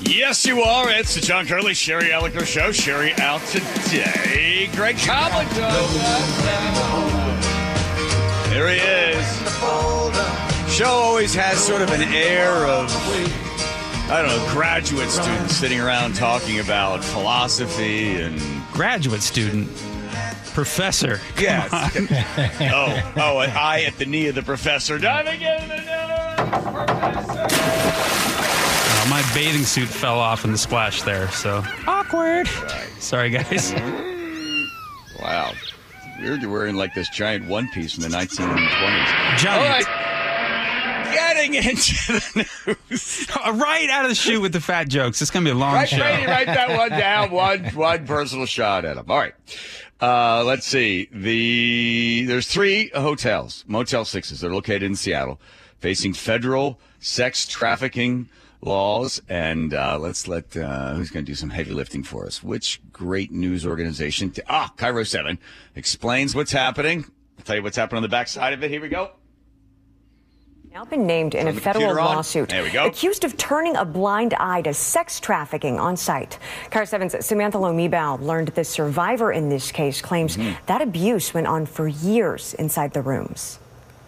Yes, you are. It's the John Curley, Sherry Elliker Show. Sherry out today. Greg Tomlin. There he is. Show always has sort of an air of, I don't know, graduate students sitting around talking about philosophy and... Graduate student? Professor. Yes. An eye at the knee of the professor. Diving in the nose, professor. My bathing suit fell off in the splash there, so awkward. Right. Sorry, guys. Wow. You're wearing like this giant one piece from the 1920s. Giant. All right. Getting into the news. Right out of the chute with the fat jokes. It's going to be a long show. Write that one down. One personal shot at him. All right. Let's see. There's 3 hotels, Motel 6s. They're located in Seattle, facing federal sex trafficking laws. And let's let who's going to do some heavy lifting for us? Which great news organization? Cairo 7 explains what's happening. I'll tell you what's happening on the backside of it. Here we go. Now been named in a federal lawsuit, accused of turning a blind eye to sex trafficking on site. Car 7's Samantha Lomibal learned the survivor in this case claims that abuse went on for years inside the rooms.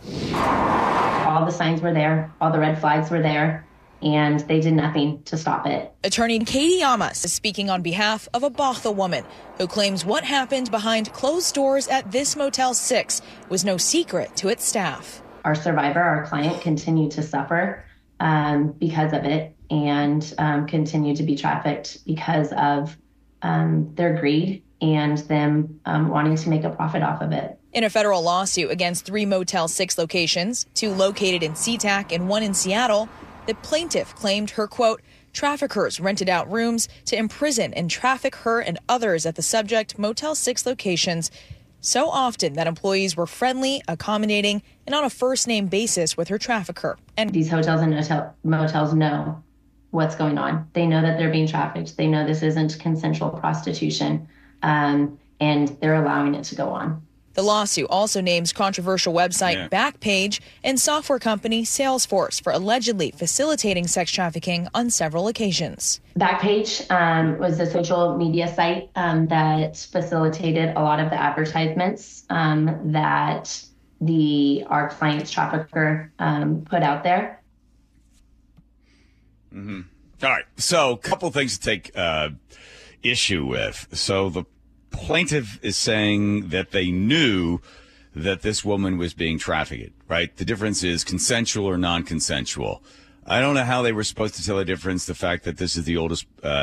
All the signs were there, all the red flags were there, and they did nothing to stop it. Attorney Katie Amas is speaking on behalf of a Botha woman who claims what happened behind closed doors at this Motel 6 was no secret to its staff. Our survivor, our client, continued to suffer because of it and continued to be trafficked because of their greed and them wanting to make a profit off of it. In a federal lawsuit against 3 Motel 6 locations, 2 located in SeaTac and 1 in Seattle, the plaintiff claimed her, quote, traffickers rented out rooms to imprison and traffic her and others at the subject Motel 6 locations so often that employees were friendly, accommodating, and on a first-name basis with her trafficker. And these hotels and motels know what's going on. They know that they're being trafficked. They know this isn't consensual prostitution, and they're allowing it to go on. The lawsuit also names controversial website Backpage and software company Salesforce for allegedly facilitating sex trafficking on several occasions. Backpage was a social media site that facilitated a lot of the advertisements that our client's trafficker put out there. Mm-hmm. All right. So a couple things to take issue with. So the plaintiff is saying that they knew that this woman was being trafficked, right? The difference is consensual or non-consensual. I don't know how they were supposed to tell the difference. The fact that this is the oldest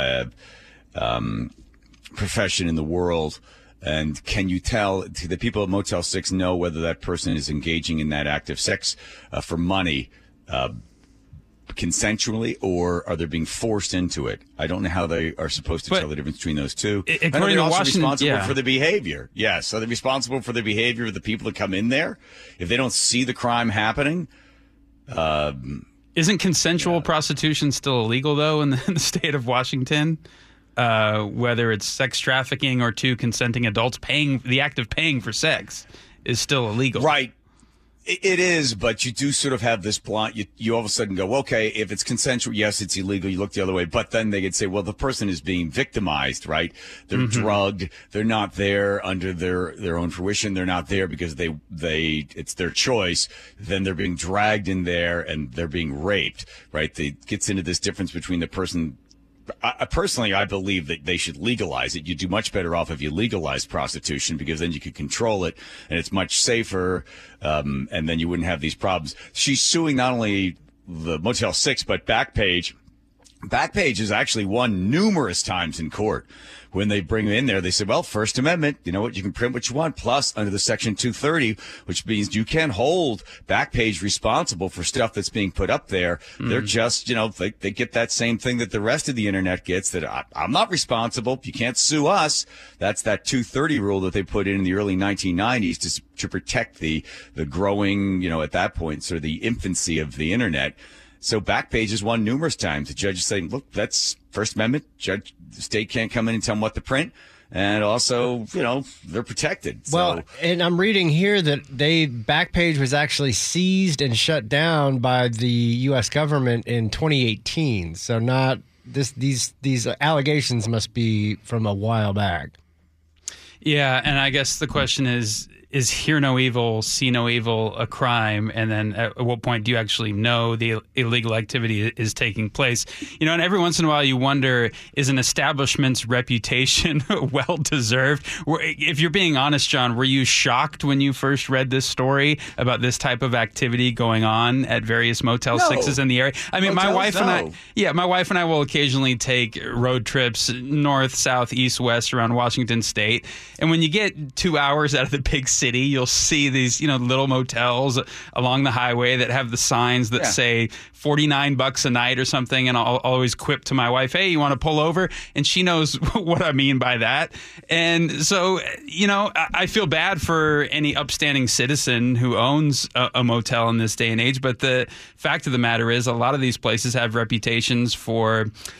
profession in the world. And can you tell, do the people at Motel 6 know whether that person is engaging in that act of sex for money consensually, or are they being forced into it? I don't know how they are supposed to tell the difference between those two. According to Washington, responsible for the behavior. Yes, are they responsible for the behavior of the people that come in there? If they don't see the crime happening, isn't consensual prostitution still illegal though in the state of Washington? Whether it's sex trafficking or 2 consenting adults, the act of paying for sex is still illegal, right? It is, but you do sort of have this blind. You all of a sudden go, okay, if it's consensual, yes, it's illegal. You look the other way, but then they could say, well, the person is being victimized, right? They're drugged. They're not there under their own fruition. They're not there because it's their choice. Then they're being dragged in there and they're being raped, right? It gets into this difference between the person. Personally, I believe that they should legalize it. You'd do much better off if you legalize prostitution, because then you could control it and it's much safer, and then you wouldn't have these problems. She's suing not only the Motel 6, but Backpage. Backpage has actually won numerous times in court. When they bring in there, they say, well, First Amendment, you know what, you can print what you want. Plus, under the Section 230, which means you can't hold Backpage responsible for stuff that's being put up there. They're just, they get that same thing that the rest of the Internet gets, that I'm not responsible. You can't sue us. That's that 230 rule that they put in the early 1990s to protect the growing, at that point, sort of the infancy of the Internet. So Backpage has won numerous times. The judge is saying, look, that's First Amendment. The state can't come in and tell them what to print. And also, they're protected. Well, and I'm reading here that Backpage was actually seized and shut down by the U.S. government in 2018. So not these allegations must be from a while back. Yeah, and I guess the question is hear no evil, see no evil a crime? And then at what point do you actually know the illegal activity is taking place? And every once in a while you wonder, is an establishment's reputation well-deserved? If you're being honest, John, were you shocked when you first read this story about this type of activity going on at various Motel 6s in the area? I mean, my wife and I will occasionally take road trips north, south, east, west around Washington State. And when you get 2 hours out of the big city, you'll see these, little motels along the highway that have the signs that say $49 a night or something. And I'll always quip to my wife, hey, you want to pull over? And she knows what I mean by that. And so, I feel bad for any upstanding citizen who owns a motel in this day and age. But the fact of the matter is a lot of these places have reputations for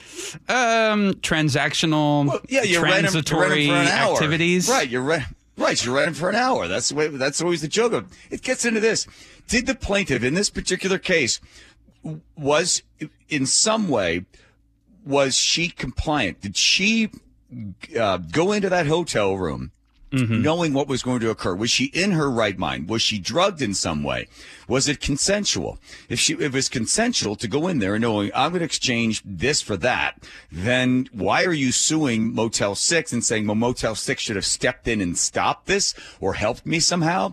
transactional, transitory activities. Right, you're renting for an hour. That's always the joke of it. Gets into this. Did the plaintiff in this particular case was in some way, was she compliant? Did she go into that hotel room knowing what was going to occur? Was she in her right mind? Was she drugged in some way? Was it consensual? If it was consensual to go in there and knowing I'm going to exchange this for that, then why are you suing Motel 6 and saying, well, Motel 6 should have stepped in and stopped this or helped me somehow?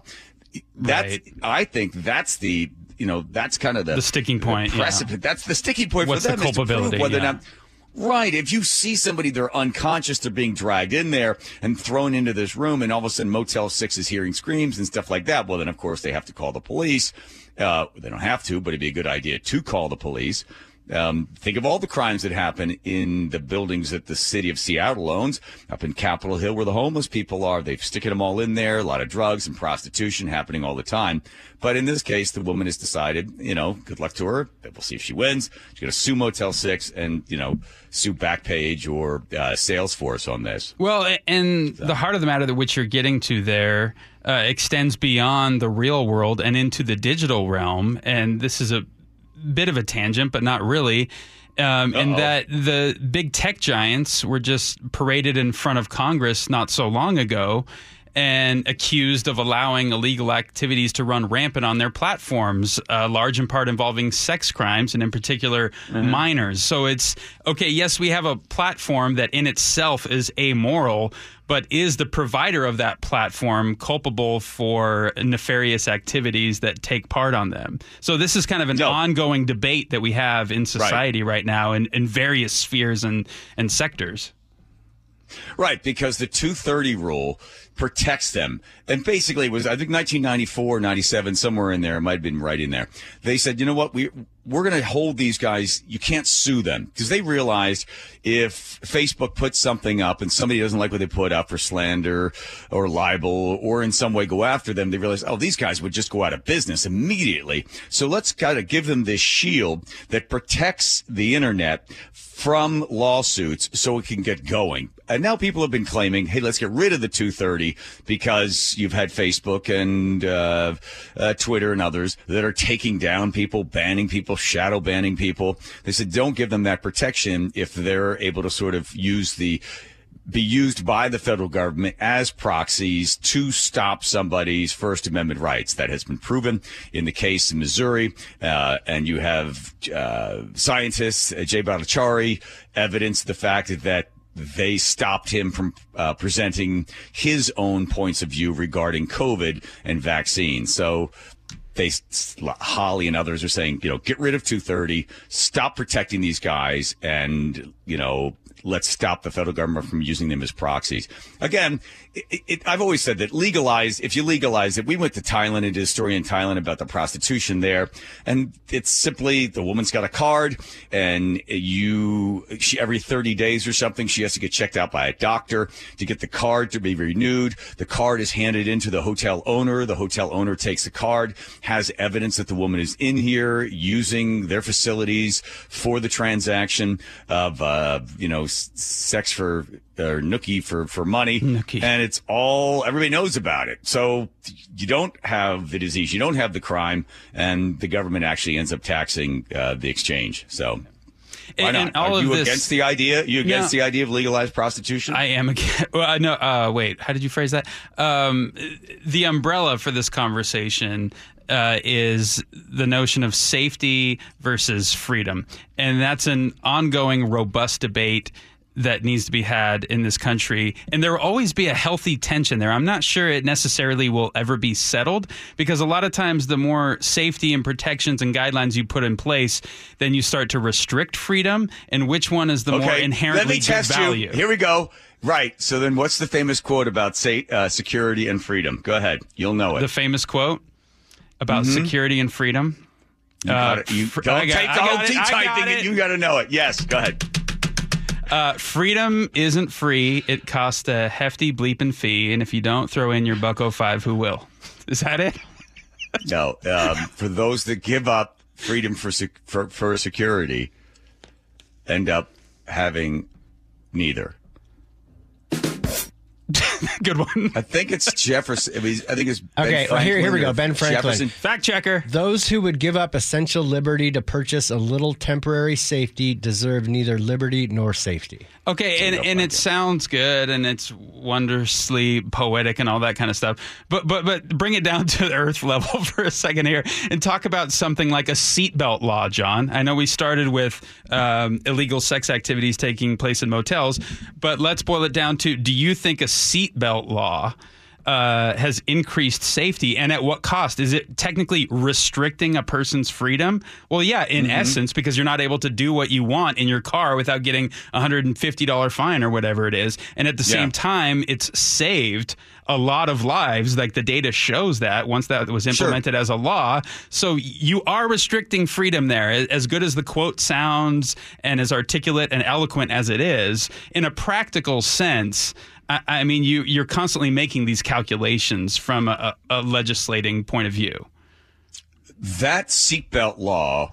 I think that's the, that's kind of the sticking point. Precipice. That's the sticking point What's for them. The culpability? Whether or not. Right. If you see somebody, they're unconscious, they're being dragged in there and thrown into this room, and all of a sudden Motel 6 is hearing screams and stuff like that. Well, then, of course, they have to call the police. They don't have to, but it'd be a good idea to call the police. Think of all the crimes that happen in the buildings that the city of Seattle owns, up in Capitol Hill where the homeless people are. They've sticking them all in there. A lot of drugs and prostitution happening all the time. But in this case, the woman has decided, good luck to her. We'll see if she wins. She's going to sue Motel 6 and, sue Backpage or Salesforce on this. Well, and the heart of the matter that which you're getting to there extends beyond the real world and into the digital realm. And this is a bit of a tangent, but not really, in that the big tech giants were just paraded in front of Congress not so long ago and accused of allowing illegal activities to run rampant on their platforms, large in part involving sex crimes and in particular minors. So it's, okay, yes, we have a platform that in itself is amoral, but is the provider of that platform culpable for nefarious activities that take part on them? So this is kind of an ongoing debate that we have in society right now in various spheres and sectors. Right, because the 230 rule protects them. And basically it was, I think, 1994, 97, somewhere in there. It might have been right in there. They said, you know what, we're going to hold these guys. You can't sue them, because they realized if Facebook puts something up and somebody doesn't like what they put up for slander or libel or in some way go after them, they realized, these guys would just go out of business immediately. So let's kind of give them this shield that protects the internet from lawsuits so it can get going. And now people have been claiming, hey, let's get rid of the 230 because you've had Facebook and Twitter and others that are taking down people, banning people, shadow banning people. They said don't give them that protection if they're able to sort of be used by the federal government as proxies to stop somebody's First Amendment rights. That has been proven in the case in Missouri. And you have scientists, Jay Bhattacharya, evidence the fact that they stopped him from presenting his own points of view regarding COVID and vaccines. So Holly and others are saying, get rid of 230, stop protecting these guys, and, let's stop the federal government from using them as proxies. Again, I've always said that if you legalize it, we went to Thailand and did a story in Thailand about the prostitution there. And it's simply the woman's got a card and she every 30 days or something, she has to get checked out by a doctor to get the card to be renewed. The card is handed into the hotel owner. The hotel owner takes the card, has evidence that the woman is in here using their facilities for the transaction of, sex for or nookie for money. Nookie. And it's everybody knows about it. So you don't have the disease, you don't have the crime, and the government actually ends up taxing the exchange. So Why not? And all Are you of this, against the idea? You against the idea of legalized prostitution? I am against. Well, no. Wait. How did you phrase that? The umbrella for this conversation is the notion of safety versus freedom, and that's an ongoing, robust debate that needs to be had in this country. And there will always be a healthy tension there. I'm not sure it necessarily will ever be settled, because a lot of times the more safety and protections and guidelines you put in place, then you start to restrict freedom. And which one is the more inherently good value? Here we go. Right. So then what's the famous quote about security and freedom? Go ahead. You'll know it. The famous quote about security and freedom? You got it. You don't take the whole T-type thing. You got to know it. Yes. Go ahead. Freedom isn't free. It costs a hefty bleeping fee, and if you don't throw in your $1.05, who will? Is that it? No. For those that give up freedom for security, end up having neither. Good one. I think it's Jefferson. I think it's Ben okay. Well, here we go. Ben Franklin, Jefferson. Fact checker. Those who would give up essential liberty to purchase a little temporary safety deserve neither liberty nor safety. Okay, and it sounds good, and it's wondrously poetic and all that kind of stuff. But bring it down to the earth level for a second here and talk about something like a seatbelt law, John. I know we started with illegal sex activities taking place in motels, but let's boil it down to: do you think a seatbelt law has increased safety, and at what cost? Is it technically restricting a person's freedom? Well, yeah, in essence, because you're not able to do what you want in your car without getting a $150 fine or whatever it is. And at the same time, it's saved a lot of lives. Like, the data shows that once that was implemented as a law. So you are restricting freedom there. As good as the quote sounds and as articulate and eloquent as it is, in a practical sense, I mean, you're constantly making these calculations from a legislating point of view. That seatbelt law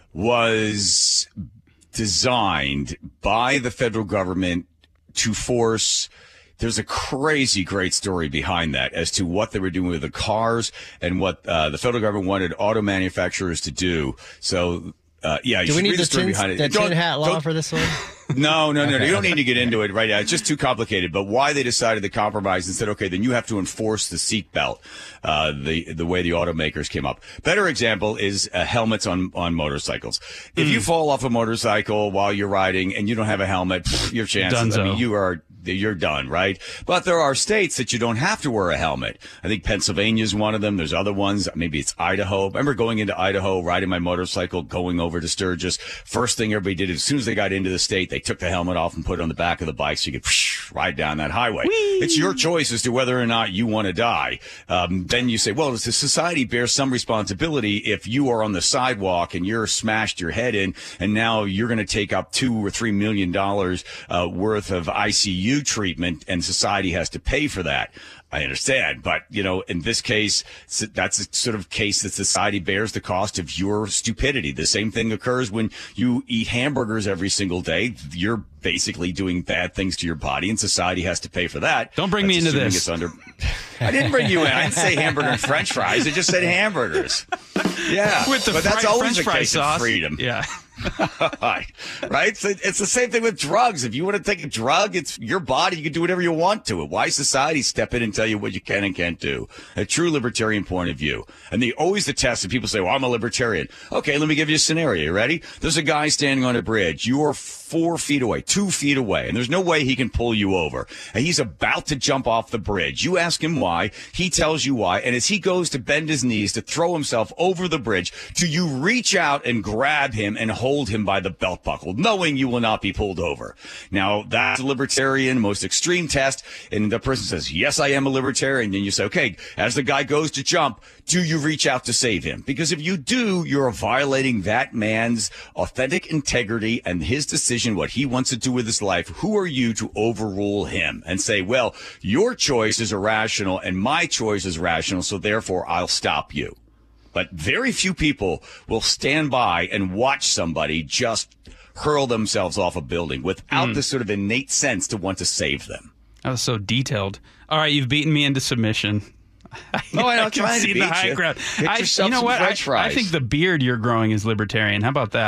was designed by the federal government to force. There's a crazy great story behind that as to what they were doing with the cars and what the federal government wanted auto manufacturers to do. So, yeah, you do we should need read the story behind it. The tin hat law for this one? No. You don't need to get into it right now. It's just too complicated. But why they decided to compromise and said, okay, then you have to enforce the seatbelt, the way the automakers came up. Better example is helmets on motorcycles. If you fall off a motorcycle while you're riding and you don't have a helmet, your chances, Dunzo. I mean, you're done, right? But there are states that you don't have to wear a helmet. I think Pennsylvania is one of them. There's other ones. Maybe it's Idaho. I remember going into Idaho, riding my motorcycle, going over to Sturgis. First thing everybody did, as soon as they got into the state, they took the helmet off and put it on the back of the bike so you could ride down that highway. Whee! It's your choice as to whether or not you want to die. Then you say, well, the society bears some responsibility if you are on the sidewalk and you're smashed your head in, and now you're going to take up $2 or $3 million worth of ICU treatment, and society has to pay for that. I understand, but, in this case, that's a sort of case that society bears the cost of your stupidity. The same thing occurs when you eat hamburgers every single day. You're basically doing bad things to your body, and society has to pay for that. Don't bring me into this. I didn't bring you in. I didn't say hamburger and French fries. I just said hamburgers. Yeah, with the but that's always French a case sauce. Of freedom. Yeah. Right? So it's the same thing with drugs. If you want to take a drug, it's your body. You can do whatever you want to it. Why society step in and tell you what you can and can't do? A true libertarian point of view. And always the test that people say, well, I'm a libertarian. Okay, let me give you a scenario. You ready? There's a guy standing on a bridge. You are 4 feet away, 2 feet away, and there's no way he can pull you over. And he's about to jump off the bridge. You ask him why. He tells you why. And as he goes to bend his knees to throw himself over the bridge, do you reach out and grab him and hold him by the belt buckle, knowing you will not be pulled over? Now, that's a libertarian, most extreme test. And the person says, yes, I am a libertarian. Then you say, okay, as the guy goes to jump, do you reach out to save him? Because if you do, you're violating that man's authentic integrity and his decision, what he wants to do with his life. Who are you to overrule him and say, well, your choice is irrational and my choice is rational, so therefore I'll stop you? But very few people will stand by and watch somebody just hurl themselves off a building without this sort of innate sense to want to save them. That was so detailed. All right, you've beaten me into submission. No, I'm not can trying see to beat the high you. ground. Get yourself some French fries. I think the beard you're growing is libertarian. How about that?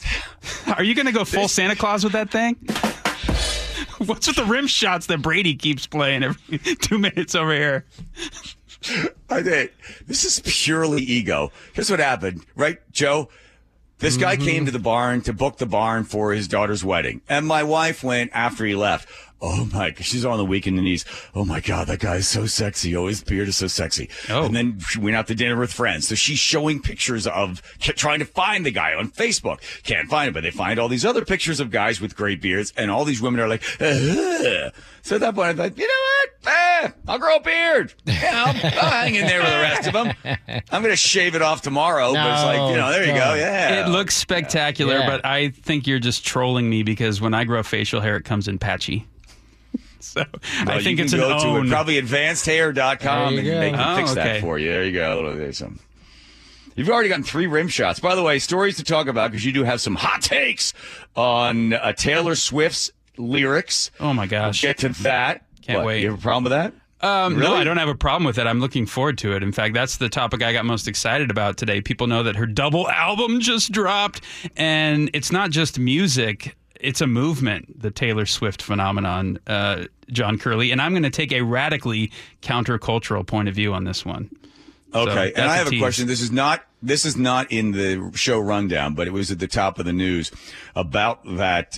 Are you going to go full Santa Claus with that thing? What's with the rim shots that Brady keeps playing every 2 minutes over here? I did. This is purely ego. Here's what happened, right, Joe? This guy came to the barn to book the barn for his daughter's wedding. And my wife went after he left. Oh my God, she's on the weak in the knees. Oh my God, that guy is so sexy. Oh, his beard is so sexy. Oh. And then she went out to dinner with friends. So she's showing pictures of trying to find the guy on Facebook. Can't find him, but they find all these other pictures of guys with great beards. And all these women are like, ugh. So at that point, I'm like, you know what? I'll grow a beard. I'll hang in there with the rest of them. I'm going to shave it off tomorrow. But it's like, there you go. Yeah. It looks spectacular, but I think you're just trolling me because when I grow facial hair, it comes in patchy. So I think it's go to it, probably advancedhair.com and they can fix that for you. There you go. There's some. You've already gotten 3 rim shots. By the way, stories to talk about because you do have some hot takes on Taylor Swift's lyrics. Oh my gosh. We'll get to that. Can't wait. You have a problem with that? Really? No, I don't have a problem with it. I'm looking forward to it. In fact, that's the topic I got most excited about today. People know that her double album just dropped, and it's not just music. It's a movement, the Taylor Swift phenomenon, John Curley. And I'm going to take a radically countercultural point of view on this one. Okay, so and I have a question. This is not in the show rundown, but it was at the top of the news about that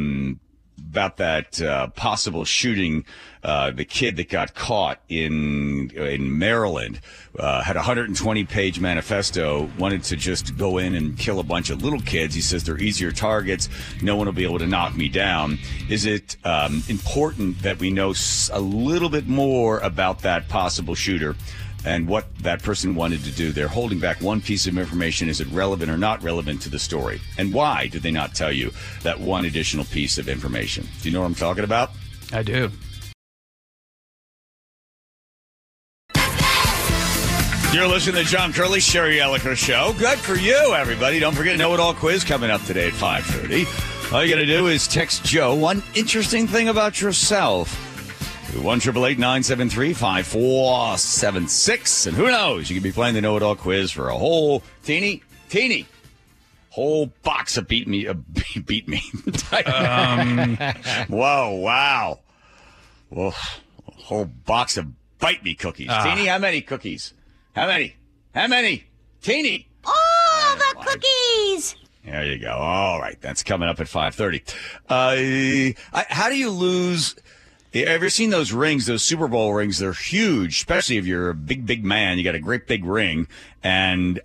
possible shooting. The kid that got caught in Maryland had a 120-page manifesto, wanted to just go in and kill a bunch of little kids. He says they're easier targets. No one will be able to knock me down. Is it important that we know a little bit more about that possible shooter and what that person wanted to do? They're holding back one piece of information. Is it relevant or not relevant to the story? And why did they not tell you that one additional piece of information? Do you know what I'm talking about? I do. You're listening to the John Curley, Sherry Elliker Show. Good for you, everybody. Don't forget Know It All quiz coming up today at 5:30. All you got to do is text Joe one interesting thing about yourself. 1-888-973-5476. And who knows, you could be playing the Know It All quiz for a whole teeny whole box of beat me. Whoa, wow. Whoa, a whole box of bite me cookies. Teeny, how many cookies? How many? Teeny. All the cookies. There you go. All right. That's coming up at 5:30. How do you lose? Have you ever seen those rings, those Super Bowl rings? They're huge, especially if you're a big man. You got a great big ring. And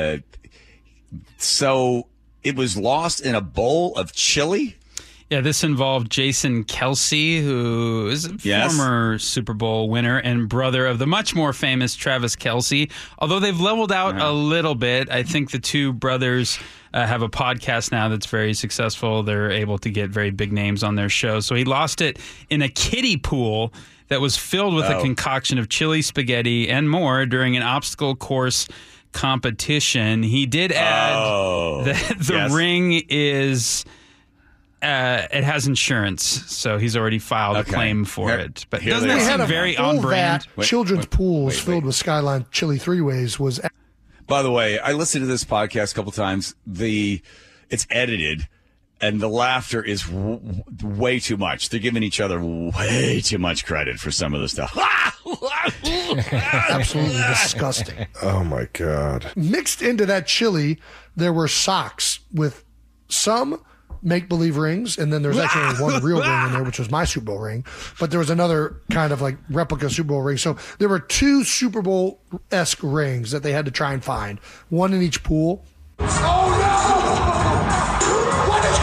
so it was lost in a bowl of chili. Yeah, this involved Jason Kelce, who is a former Super Bowl winner and brother of the much more famous Travis Kelce. Although they've leveled out a little bit, I think the two brothers have a podcast now that's very successful. They're able to get very big names on their show. So he lost it in a kiddie pool that was filled with a concoction of chili, spaghetti, and more during an obstacle course competition. He did add that the ring is... it has insurance, so he's already filed a claim for it. But doesn't that seem very on brand? Children's pools filled with Skyline Chili 3-Ways was... By the way, I listened to this podcast a couple times. It's edited, and the laughter is way too much. They're giving each other way too much credit for some of the stuff. Absolutely disgusting. Oh, my God. Mixed into that chili, there were socks with some... make-believe rings, and then there's actually only one real ring in there, which was my Super Bowl ring, but there was another kind of like replica Super Bowl ring. So there were 2 Super Bowl-esque rings that they had to try and find, one in each pool. Oh no! What is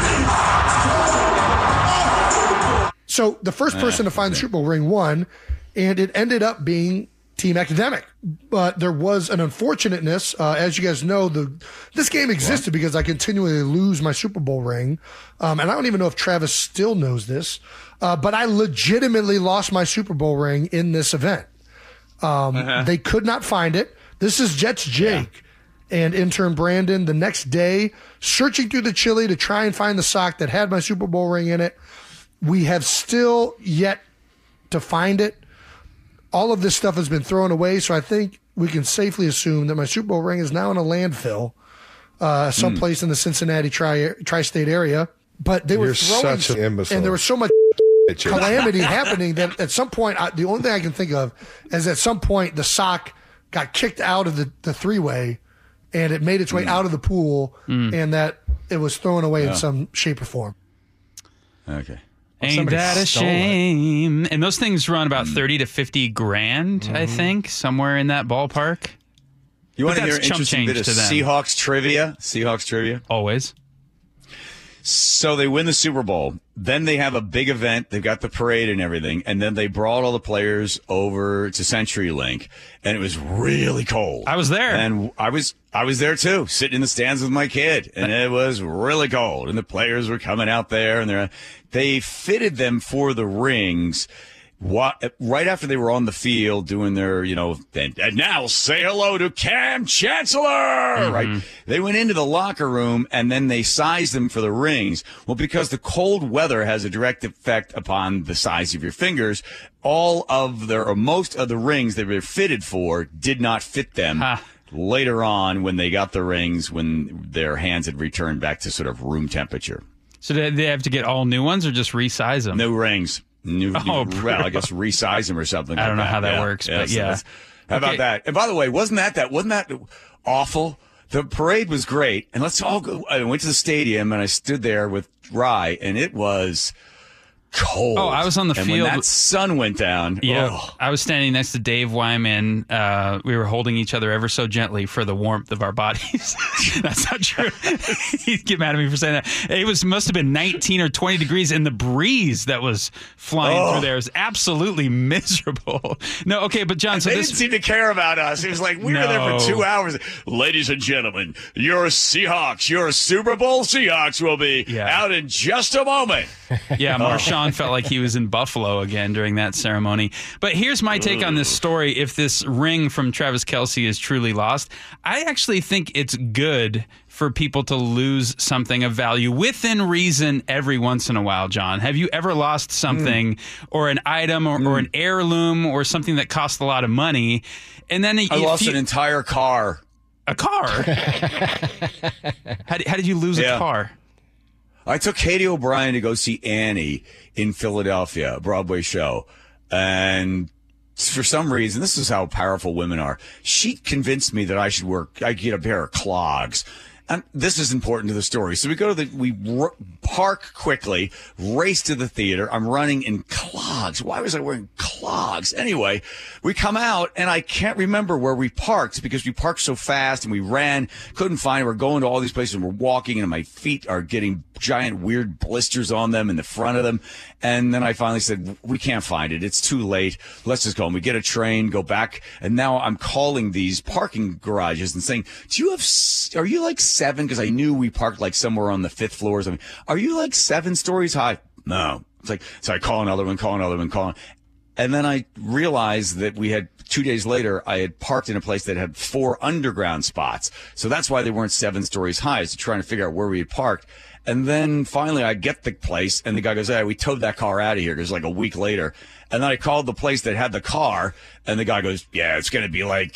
happening? So the first person to find the Super Bowl ring won, and it ended up being Team Academic. But there was an unfortunateness. As you guys know, this game existed because I continually lose my Super Bowl ring. And I don't even know if Travis still knows this. But I legitimately lost my Super Bowl ring in this event. They could not find it. This is Jets Jake and intern Brandon the next day searching through the chili to try and find the sock that had my Super Bowl ring in it. We have still yet to find it. All of this stuff has been thrown away, so I think we can safely assume that my Super Bowl ring is now in a landfill. someplace in the Cincinnati tri-state area. But they were throwing, such an imbecile. and there was so much calamity happening that at some point, the only thing I can think of is at some point the sock got kicked out of the three-way, and it made its way out of the pool, and that it was thrown away in some shape or form. Okay. Ain't that a shame? And those things run about 30 to 50 grand, I think, somewhere in that ballpark. You want to hear an interesting bit of Seahawks trivia? Always. So they win the Super Bowl. Then they have a big event. They've got the parade and everything. And then they brought all the players over to CenturyLink. And it was really cold. I was there. And I was there too, sitting in the stands with my kid. And it was really cold. And the players were coming out there. And they fitted them for the rings. Right after they were on the field doing their, and now say hello to Cam Chancellor, right? They went into the locker room and then they sized them for the rings. Well, because the cold weather has a direct effect upon the size of your fingers, most of the rings they were fitted for did not fit them. Later on, when they got the rings, when their hands had returned back to sort of room temperature. So did they have to get all new ones or just resize them? New rings. Well, I guess resize them or something. I don't know how that works, but yeah. How about that? And by the way, wasn't that awful? The parade was great, and let's all go. I went to the stadium and I stood there with Rye, and it was cold. Oh, I was on the field. When that sun went down. Yeah, I was standing next to Dave Wyman. We were holding each other ever so gently for the warmth of our bodies. That's not true. He'd get mad at me for saying that. It must have been 19 or 20 degrees, and the breeze that was flying through there was absolutely miserable. No, okay, but John, so they didn't seem to care about us. It was like we were there for 2 hours. Ladies and gentlemen, your Seahawks, your Super Bowl Seahawks will be out in just a moment. Yeah, Marshawn felt like he was in Buffalo again during that ceremony. But here's my take on this story. If this ring from Travis Kelce is truly lost, I actually think it's good for people to lose something of value within reason every once in a while, John. Have you ever lost something or an item or an heirloom or something that cost a lot of money? And then I lost an entire car. A car? How did you lose a car? I took Katie O'Brien to go see Annie in Philadelphia, a Broadway show. And for some reason, this is how powerful women are. She convinced me that I get a pair of clogs. And this is important to the story. So we park quickly, race to the theater. I'm running in clogs. Why was I wearing clogs? Anyway, we come out and I can't remember where we parked because we parked so fast and we ran, couldn't find it. We're going to all these places and we're walking and my feet are getting giant weird blisters on them in the front of them. And then I finally said, we can't find it. It's too late. Let's just go. And we get a train, go back. And now I'm calling these parking garages and saying, are you like 7? Because I knew we parked like somewhere on the 5th floor or something. Are you like 7 stories high? No. It's like, so I call another one. And then I realized that 2 days later, I had parked in a place that had 4 underground spots. So that's why they weren't 7 stories high, is trying to figure out where we had parked. And then finally I get the place and the guy goes, hey, we towed that car out of here. It was like a week later. And then I called the place that had the car and the guy goes, yeah, it's going to be like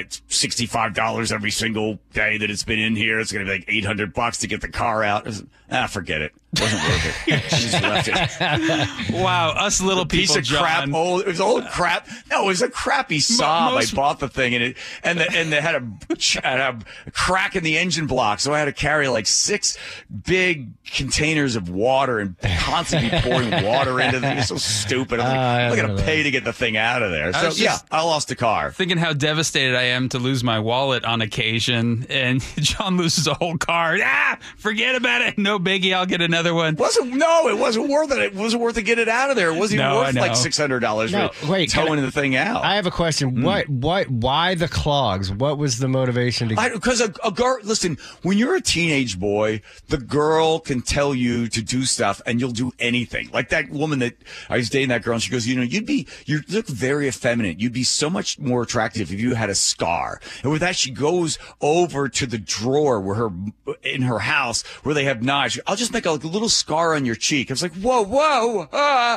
$65 every single day that it's been in here. It's going to be like $800 to get the car out. Forget it. It wasn't worth it. Just left it. Wow, us little people, piece of John. crap. It was old crap. No, it was a crappy Saab. I bought the thing and they had a crack in the engine block, so I had to carry like 6 big containers of water and constantly pouring water into them. It's so stupid. I'm going to pay to get the thing out of there. So yeah, I lost the car. Thinking how devastated I am to lose my wallet on occasion, and John loses a whole car. Forget about it. No biggie. I'll get another one. It wasn't worth it. It wasn't worth to get it out of there. It wasn't even worth like $600 for towing the thing out. I have a question. Why the clogs? What was the motivation to? Because a girl. Listen, when you're a teenage boy, the girl can tell you to do stuff, and you'll do anything. Like that woman that I was dating. That girl, and she goes, you look very effeminate. You'd be so much more attractive if you had a scar. And with that, she goes over to the drawer in her house where they have knives. I'll just make a little scar on your cheek. I was like, whoa,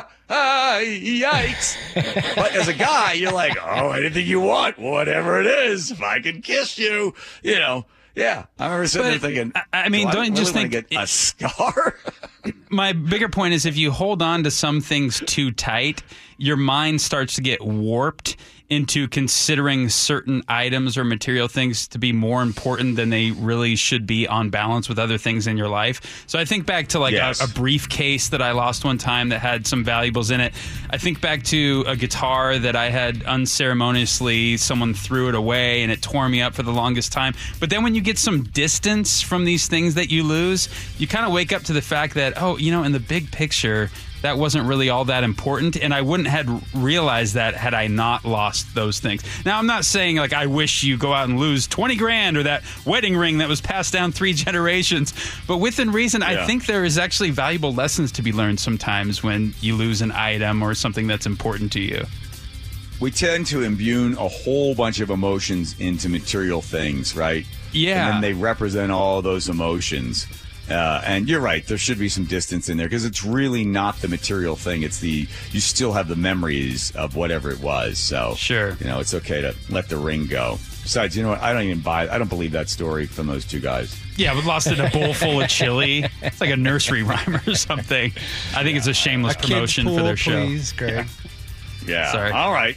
yikes. But as a guy, you're like, anything you want, whatever it is, if I can kiss you, Yeah, I remember sitting there thinking, I mean, don't you just think get a scar? My bigger point is if you hold on to some things too tight, your mind starts to get warped into considering certain items or material things to be more important than they really should be on balance with other things in your life. So I think back to like a briefcase that I lost one time that had some valuables in it. I think back to a guitar that I had unceremoniously, someone threw it away and it tore me up for the longest time. But then when you get some distance from these things that you lose, you kind of wake up to the fact that, oh, you know, in the big picture, that wasn't really all that important, and I wouldn't have realized that had I not lost those things. Now, I'm not saying like I wish you go out and lose 20 grand or that wedding ring that was passed down 3 generations, but within reason, I think there is actually valuable lessons to be learned sometimes when you lose an item or something that's important to you. We tend to imbue a whole bunch of emotions into material things, right? Yeah. And then they represent all those emotions. And you're right, there should be some distance in there because it's really not the material thing. It's you still have the memories of whatever it was. So, sure, you know, it's okay to let the ring go. Besides, you know what? I don't believe that story from those two guys. Yeah, we lost in a bowl full of chili. It's like a nursery rhyme or something. I think it's a shameless promotion pool, for their show. Please, Greg. Yeah. Sorry. All right.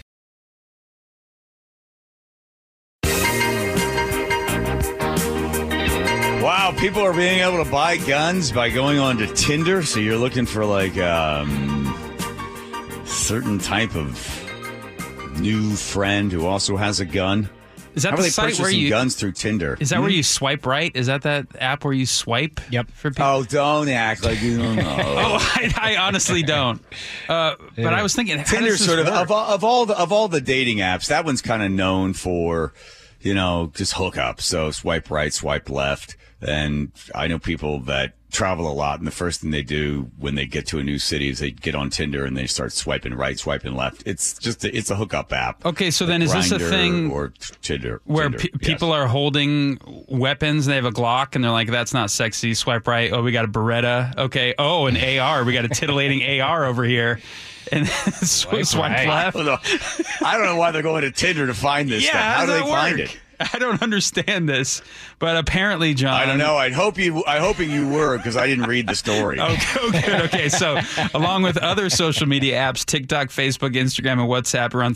Wow, people are being able to buy guns by going on to Tinder. So you're looking for like certain type of new friend who also has a gun. Is that How the are they site where purchasing you guns through Tinder? Is that where you swipe right? Is that app where you swipe? Yep. For people? Oh, don't act like you don't know. I honestly don't. But I was thinking, Tinder's sort of all the dating apps. That one's kind of known for, you know, just hookups. So swipe right, swipe left. And I know people that travel a lot, and the first thing they do when they get to a new city is they get on Tinder and they start swiping right, swiping left. It's a hookup app. Okay, so then like is this a Grindr thing or Tinder where yes. people are holding weapons? They have a Glock and they're like, "That's not sexy." Swipe right. Oh, we got a Beretta. Okay. Oh, an AR. We got a titillating AR over here. And swipe left. I don't know why they're going to Tinder to find this stuff. How do they find it? I don't understand this, but apparently, John. I don't know. I hoping you were, because I didn't read the story. Okay. So, along with other social media apps, TikTok, Facebook, Instagram, and WhatsApp, around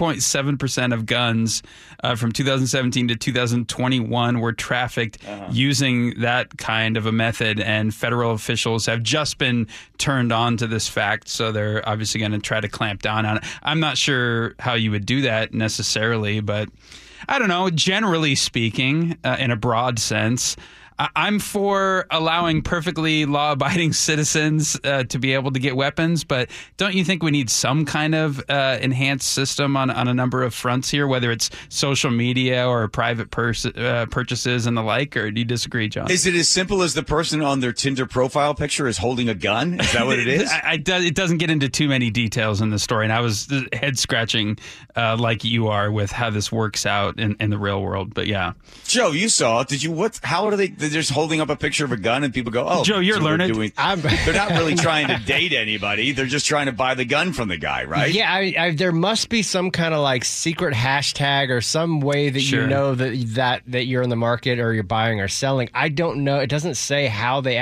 3.7% of guns from 2017 to 2021 were trafficked using that kind of a method, and federal officials have just been turned on to this fact, so they're obviously going to try to clamp down on it. I'm not sure how you would do that necessarily, but I don't know. Generally speaking, in a broad sense, I'm for allowing perfectly law-abiding citizens to be able to get weapons, but don't you think we need some kind of enhanced system on a number of fronts here, whether it's social media or private purchases and the like, or do you disagree, John? Is it as simple as the person on their Tinder profile picture is holding a gun? Is that what it is? It doesn't get into too many details in the story, and I was head-scratching like you are with how this works out in the real world, but yeah. Joe, you saw it. Did you? How are they? They're just holding up a picture of a gun and people go, oh, Joe, you're learned. They're not really trying to date anybody. They're just trying to buy the gun from the guy, right? Yeah, there must be some kind of like secret hashtag or some way that you know that you're in the market or you're buying or selling. I don't know. It doesn't say how they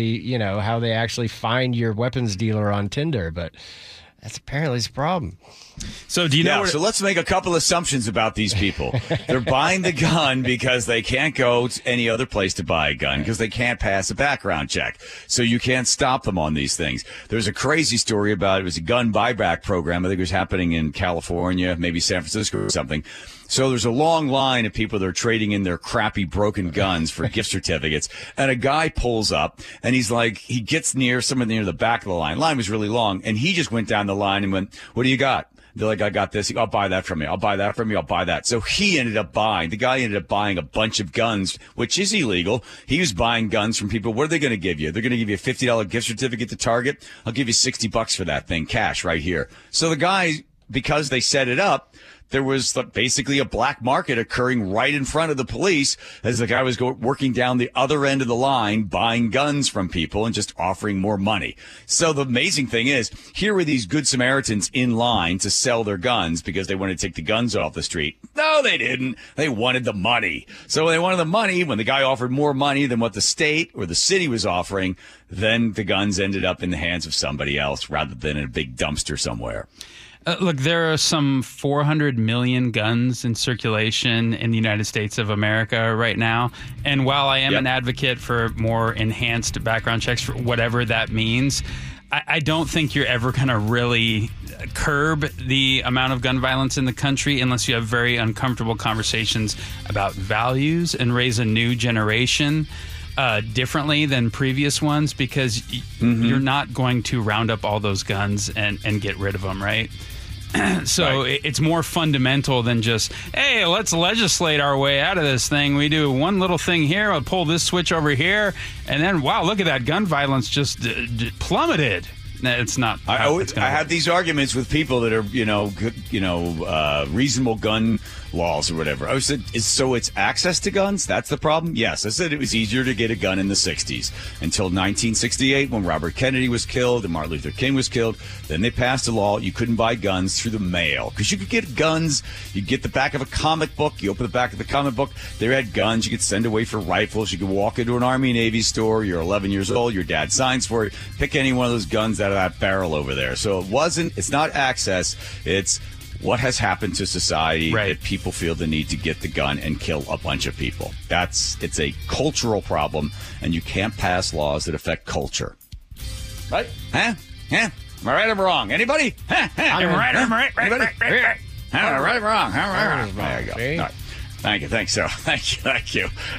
actually find your weapons dealer on Tinder, but that's apparently the problem. So do you know? So let's make a couple assumptions about these people. They're buying the gun because they can't go to any other place to buy a gun because they can't pass a background check. So you can't stop them on these things. There's a crazy story about it was a gun buyback program. I think it was happening in California, maybe San Francisco or something. So there's a long line of people that are trading in their crappy broken guns for gift certificates. And a guy pulls up and he's like, he gets someone near the back of the line. Line was really long. And he just went down the line and went, what do you got? They're like, I got this. I'll buy that from you. I'll buy that from you. I'll buy that. So the guy ended up buying a bunch of guns, which is illegal. He was buying guns from people. What are they going to give you? They're going to give you a $50 gift certificate to Target. I'll give you $60 for that thing, cash right here. So the guy, because they set it up, there was basically a black market occurring right in front of the police as the guy was working down the other end of the line, buying guns from people and just offering more money. So the amazing thing is, here were these good Samaritans in line to sell their guns because they wanted to take the guns off the street. No, they didn't. They wanted the money. So when they wanted the money, when the guy offered more money than what the state or the city was offering, then the guns ended up in the hands of somebody else rather than in a big dumpster somewhere. Look, there are some 400 million guns in circulation in the United States of America right now. And while I am an advocate for more enhanced background checks, for whatever that means, I don't think you're ever going to really curb the amount of gun violence in the country unless you have very uncomfortable conversations about values and raise a new generation differently than previous ones, because you're not going to round up all those guns and get rid of them, right? So it's more fundamental than just, hey, let's legislate our way out of this thing. We do one little thing here, we'll pull this switch over here, and then, wow, look at that, gun violence just plummeted. It's not. I have these arguments with people that are, reasonable gun laws or whatever. I said, so it's access to guns? That's the problem? Yes. I said it was easier to get a gun in the 60s until 1968 when Robert Kennedy was killed and Martin Luther King was killed. Then they passed a law you couldn't buy guns through the mail because you could get guns. You'd get the back of a comic book. You open the back of the comic book. They had guns. You could send away for rifles. You could walk into an Army Navy store. You're 11 years old. Your dad signs for it. Pick any one of those guns out of that barrel over there. So it's not access. It's what has happened to society that people feel the need to get the gun and kill a bunch of people. It's a cultural problem, and you can't pass laws that affect culture. Right? Huh? Am I right or wrong? Anybody? I'm right. Am I right? Right or wrong? There you go. All right. Thank you. Thanks, Sarah. Thank you.